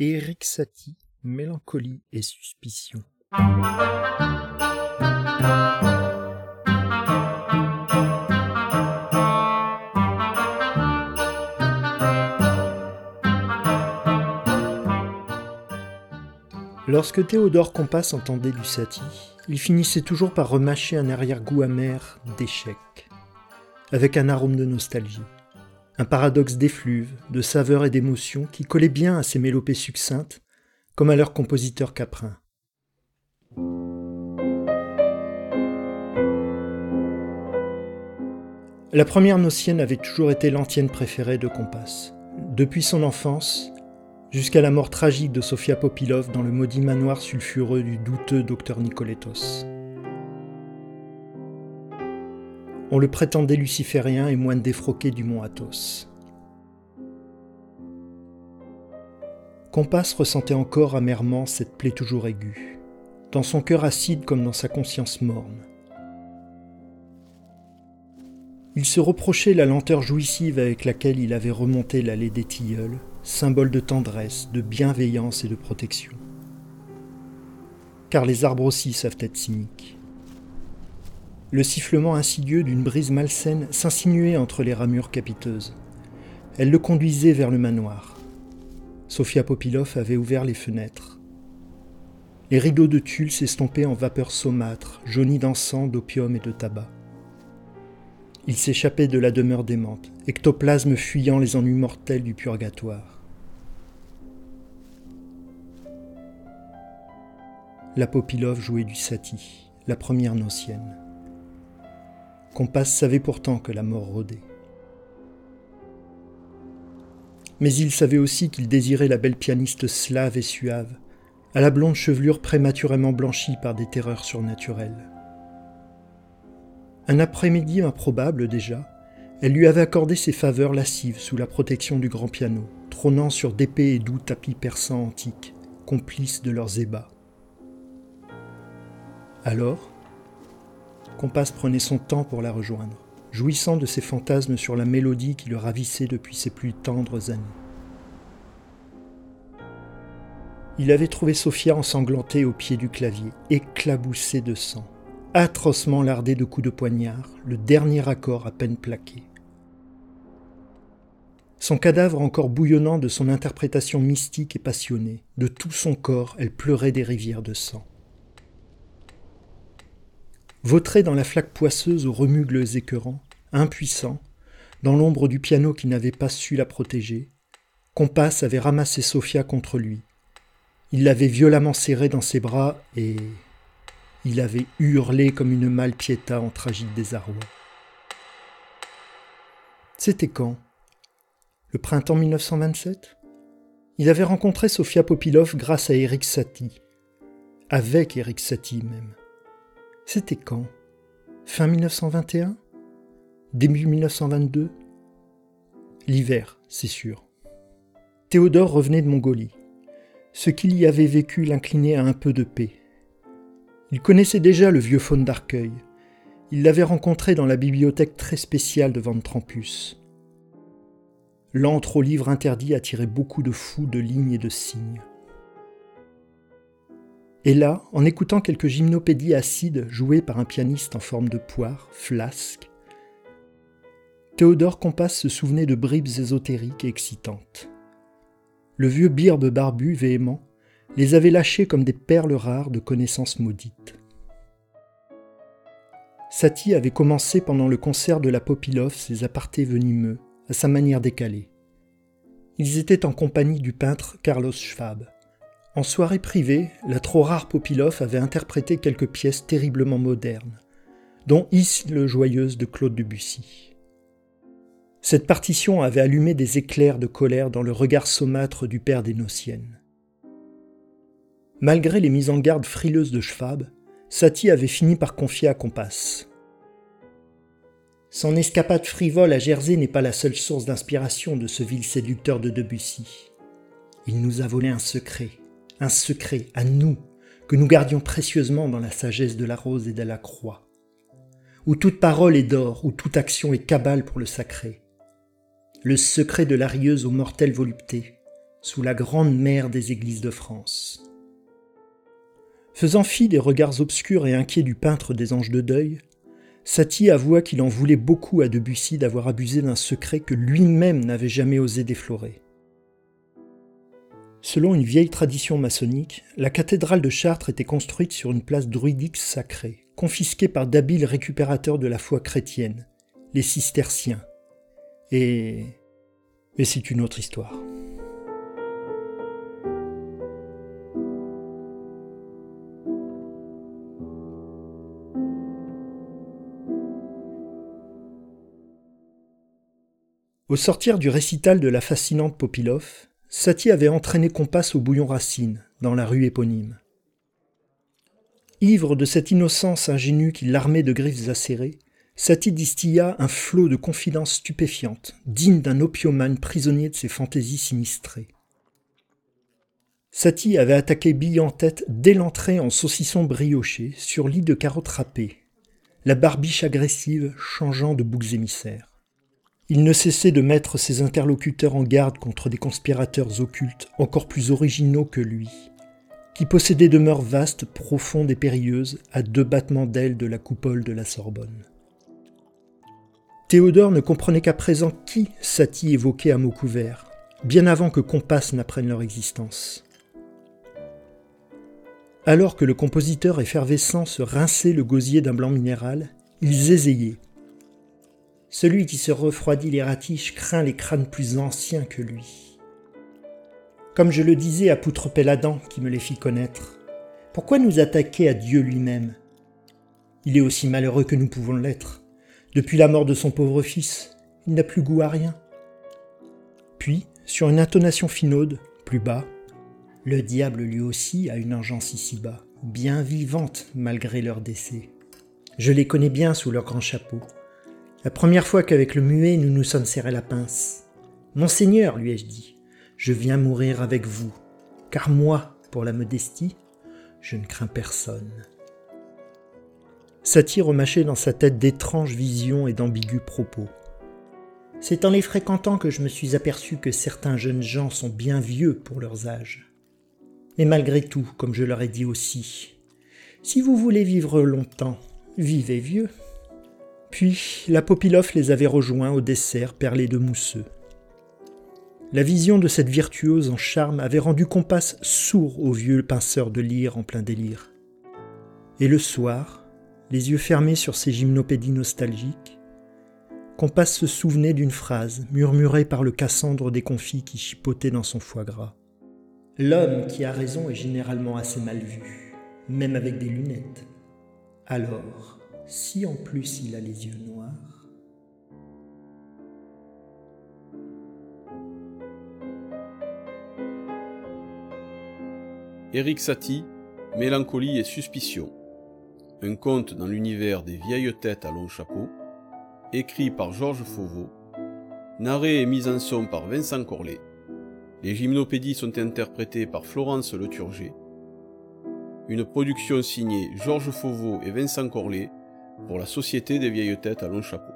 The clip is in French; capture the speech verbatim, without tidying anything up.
Erik Satie, Mélancolie et suspicion. Lorsque Théodore Compas entendait du Satie, il finissait toujours par remâcher un arrière-goût amer d'échec, avec un arôme de nostalgie, un paradoxe d'effluve, de saveur et d'émotion qui collait bien à ses mélopées succinctes, comme à leur compositeur caprin. La première Nocienne avait toujours été l'antienne préférée de Compas. Depuis son enfance, jusqu'à la mort tragique de Sofia Popilov dans le maudit manoir sulfureux du douteux docteur Nicolétos. On le prétendait luciférien et moine défroqué du mont Athos. Compas ressentait encore amèrement cette plaie toujours aiguë, dans son cœur acide comme dans sa conscience morne. Il se reprochait la lenteur jouissive avec laquelle il avait remonté l'allée des Tilleuls, symbole de tendresse, de bienveillance et de protection. Car les arbres aussi savent être cyniques. Le sifflement insidieux d'une brise malsaine s'insinuait entre les ramures capiteuses. Elle le conduisait vers le manoir. Sofia Popilov avait ouvert les fenêtres. Les rideaux de tulle s'estompaient en vapeur saumâtre, jaunie d'encens, d'opium et de tabac. Il s'échappait de la demeure démente, ectoplasme fuyant les ennuis mortels du purgatoire. La Popilov jouait du Satie, la première Nocienne. Compas savait pourtant que la mort rôdait. Mais il savait aussi qu'il désirait la belle pianiste slave et suave, à la blonde chevelure prématurément blanchie par des terreurs surnaturelles. Un après-midi improbable déjà, elle lui avait accordé ses faveurs lascives sous la protection du grand piano, trônant sur d'épais et doux tapis persans antiques, complices de leurs ébats. Alors, Compas prenait son temps pour la rejoindre, jouissant de ses fantasmes sur la mélodie qui le ravissait depuis ses plus tendres années. Il avait trouvé Sofia ensanglantée au pied du clavier, éclaboussée de sang, atrocement lardée de coups de poignard, le dernier accord à peine plaqué. Son cadavre encore bouillonnant de son interprétation mystique et passionnée, de tout son corps, elle pleurait des rivières de sang. Vautré dans la flaque poisseuse aux remugles écœurants, impuissant, dans l'ombre du piano qui n'avait pas su la protéger, Compas avait ramassé Sofia contre lui. Il l'avait violemment serrée dans ses bras et il avait hurlé comme une Malpieta en tragique désarroi. C'était quand ? Le printemps mille neuf cent vingt-sept ? Il avait rencontré Sofia Popilov grâce à Erik Satie. Avec Erik Satie même. C'était quand ? Fin mille neuf cent vingt et un ? Début mille neuf cent vingt-deux ? L'hiver, c'est sûr. Théodore revenait de Mongolie. Ce qu'il y avait vécu l'inclinait à un peu de paix. Il connaissait déjà le vieux faune d'Arcueil. Il l'avait rencontré dans la bibliothèque très spéciale de Van Trampus. L'antre aux livres interdits attirait beaucoup de fous de lignes et de signes. Et là, en écoutant quelques gymnopédies acides jouées par un pianiste en forme de poire, flasque, Théodore Compas se souvenait de bribes ésotériques et excitantes. Le vieux birbe barbu véhément les avait lâchés comme des perles rares de connaissances maudites. Satie avait commencé pendant le concert de la Popilov ses apartés venimeux, à sa manière décalée. Ils étaient en compagnie du peintre Carlos Schwab. En soirée privée, la trop rare Popilov avait interprété quelques pièces terriblement modernes, dont Isle joyeuse de Claude Debussy. Cette partition avait allumé des éclairs de colère dans le regard saumâtre du père des Nociennes. Malgré les mises en garde frileuses de Schwab, Satie avait fini par confier à Compas. Son escapade frivole à Jersey n'est pas la seule source d'inspiration de ce vil séducteur de Debussy. Il nous a volé un secret. Un secret, à nous, que nous gardions précieusement dans la sagesse de la rose et de la croix, où toute parole est d'or, où toute action est cabale pour le sacré. Le secret de la rieuse aux mortelles voluptés, sous la grande mer des églises de France. Faisant fi des regards obscurs et inquiets du peintre des Anges de deuil, Satie avoua qu'il en voulait beaucoup à Debussy d'avoir abusé d'un secret que lui-même n'avait jamais osé déflorer. Selon une vieille tradition maçonnique, la cathédrale de Chartres était construite sur une place druidique sacrée, confisquée par d'habiles récupérateurs de la foi chrétienne, les cisterciens. Et... Mais c'est une autre histoire. Au sortir du récital de la fascinante Popilov, Satie avait entraîné Compas au bouillon Racine, dans la rue éponyme. Ivre de cette innocence ingénue qui l'armait de griffes acérées, Satie distilla un flot de confidences stupéfiantes, digne d'un opiomane prisonnier de ses fantaisies sinistrées. Satie avait attaqué bille en tête dès l'entrée en saucisson brioché, sur lit de carottes râpées, la barbiche agressive changeant de boucs émissaires. Il ne cessait de mettre ses interlocuteurs en garde contre des conspirateurs occultes encore plus originaux que lui, qui possédaient demeures vastes, profondes et périlleuses, à deux battements d'ailes de la coupole de la Sorbonne. Théodore ne comprenait qu'à présent qui Satie évoquait à mots couverts, bien avant que Compas n'apprenne leur existence. Alors que le compositeur effervescent se rinçait le gosier d'un blanc minéral, il zézayait. Celui qui se refroidit les ratiches craint les crânes plus anciens que lui. Comme je le disais à Poutre-Péladan qui me les fit connaître, pourquoi nous attaquer à Dieu lui-même ? Il est aussi malheureux que nous pouvons l'être. Depuis la mort de son pauvre fils, il n'a plus goût à rien. Puis, sur une intonation finaude, plus bas, le diable lui aussi a une engeance ici-bas, bien vivante malgré leur décès. Je les connais bien sous leur grand chapeau. La première fois qu'avec le muet nous nous sommes serrés la pince. « Monseigneur, lui ai-je dit, je viens mourir avec vous, car moi, pour la modestie, je ne crains personne. » Satie remâchait dans sa tête d'étranges visions et d'ambigus propos. C'est en les fréquentant que je me suis aperçu que certains jeunes gens sont bien vieux pour leurs âges. Mais malgré tout, comme je leur ai dit aussi, si vous voulez vivre longtemps, vivez vieux. Puis la Popilov les avait rejoints au dessert perlé de mousseux. La vision de cette virtuose en charme avait rendu Compas sourd au vieux pinceur de lyre en plein délire. Et le soir, les yeux fermés sur ses gymnopédies nostalgiques, Compas se souvenait d'une phrase murmurée par le Cassandre déconfit qui chipotait dans son foie gras. « L'homme qui a raison est généralement assez mal vu, même avec des lunettes. Alors... si en plus il a les yeux noirs... » Erik Satie, Mélancolie et suspicion. Un conte dans l'univers des vieilles têtes à long chapeau, écrit par Georges Fauveau, narré et mis en son par Vincent Corlet. Les gymnopédies sont interprétées par Florence Le Turget. Une production signée Georges Fauveau et Vincent Corlet pour la Société des vieilles têtes à long chapeau.